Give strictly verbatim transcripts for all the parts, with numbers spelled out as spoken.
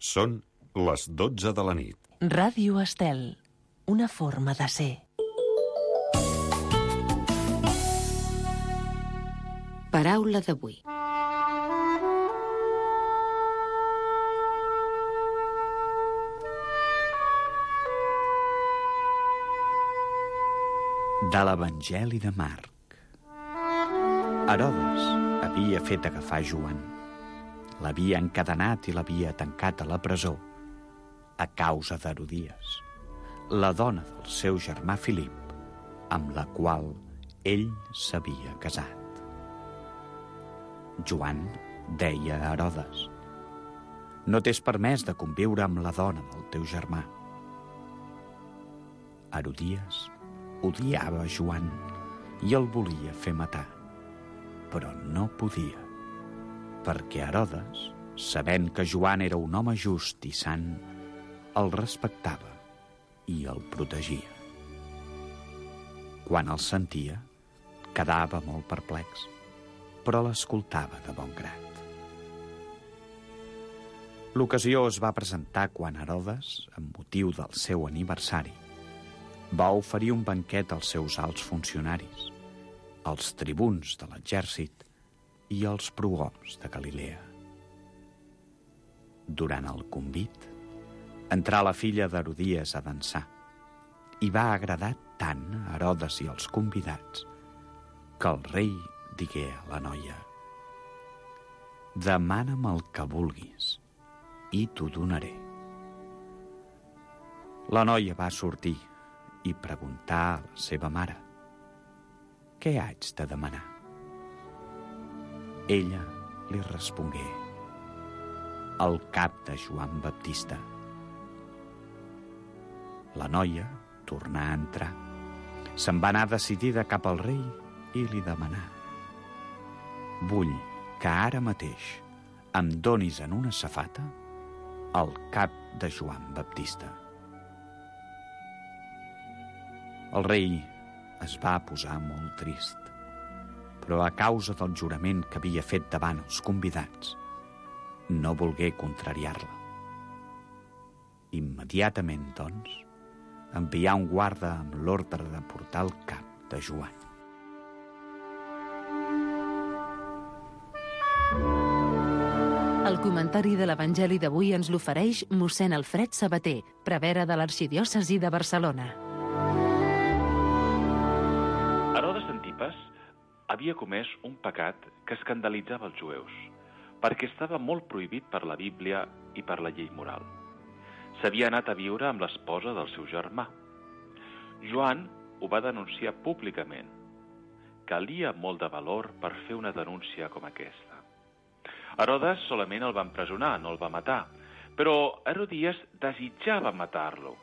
Són les dotze de la nit. Ràdio Estel, una forma de ser. Paraula d'avui. De l'Evangeli de Marc. Herodes havia fet agafar Joan. L'havia encadenat i l'havia tancat a la presó a causa d'Herodies, la dona del seu germà Filip, amb la qual ell s'havia casat. Joan deia a Herodes: no t'és permès de conviure amb la dona del teu germà. Herodies odiava Joan i el volia fer matar, però no podia, perquè Herodes, sabent que Joan era un home just i sant, el respectava i el protegia. Quan el sentia, quedava molt perplex, però l'escoltava de bon grat. L'ocasió es va presentar quan Herodes, amb motiu del seu aniversari, va oferir un banquet als seus alts funcionaris, als tribuns de l'exèrcit i als prohoms de Galilea. Durant el convit, entrà la filla d'Herodies a dansar i va agradar tant a Herodes i als convidats que el rei digué a la noia: demana'm el que vulguis i t'ho donaré. La noia va sortir i preguntar a la seva mare: què haig de demanar? Ella li respongué: el cap de Joan Baptista. La noia tornà a entrar. Se'n va anar decidida cap al rei i li demanà: vull que ara mateix em donis en una safata el cap de Joan Baptista. El rei es va posar molt trist, però a causa del jurament que havia fet davant els convidats, no volgué contrariar-la. Immediatament, doncs, envià un guarda amb l'ordre de portar el cap de Joan. El comentari de l'Evangeli d'avui ens l'ofereix mossèn Alfred Sabater, prevere de l'Arxidiòcesi de Barcelona. Herodes Antipas havia comès un pecat que escandalitzava els jueus, perquè estava molt prohibit per la Bíblia i per la llei moral. S'havia anat a viure amb l'esposa del seu germà. Joan ho va denunciar públicament. Calia molt de valor per fer una denúncia com aquesta. Herodes solament el va empresonar, no el va matar, però Herodies desitjava matar-lo.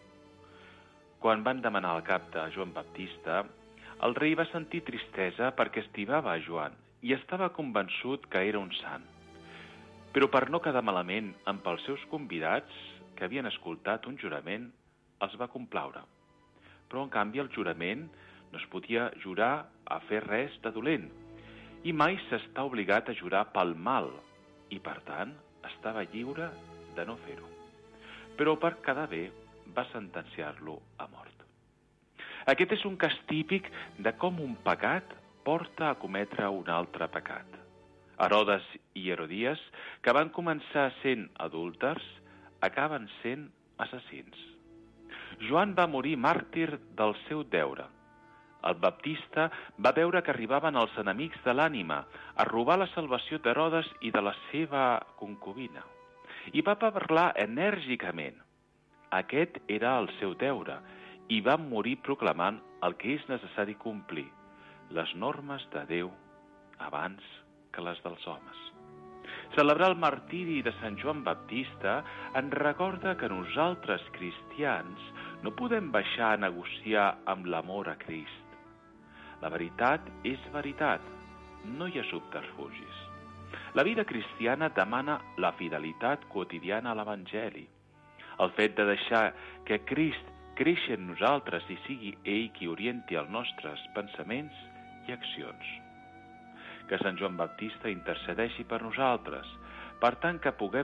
Quan van demanar el cap de Joan Baptista, el rei va sentir tristesa perquè estimava a Joan i estava convençut que era un sant. Però per no quedar malament amb els seus convidats, que havien escoltat un jurament, els va complaure. Però, en canvi, el jurament no es podia jurar a fer res de dolent, i mai s'està obligat a jurar pel mal, i, per tant, estava lliure de no fer-ho. Però, per quedar bé, va sentenciar-lo a mort. Aquest és un cas típic de com un pecat porta a cometre un altre pecat. Herodes i Herodies, que van començar sent adúlters, acaben sent assassins. Joan va morir màrtir del seu deure. El Baptista va veure que arribaven els enemics de l'ànima a robar la salvació d'Herodes i de la seva concubina. I va parlar enèrgicament. Aquest era el seu deure, i va morir proclamant el que és necessari complir, les normes de Déu abans que les dels homes. Celebrar el martiri de Sant Joan Baptista ens recorda que nosaltres, cristians, no podem baixar a negociar amb l'amor a Crist. La veritat és veritat, no hi ha subterfugis. La vida cristiana demana la fidelitat quotidiana a l'Evangeli. El fet de deixar que Crist creixi en nosaltres i sigui ell qui orienti els nostres pensaments i accions. Que Sant Joan Baptista intercedeixi per nosaltres, per tant que puguem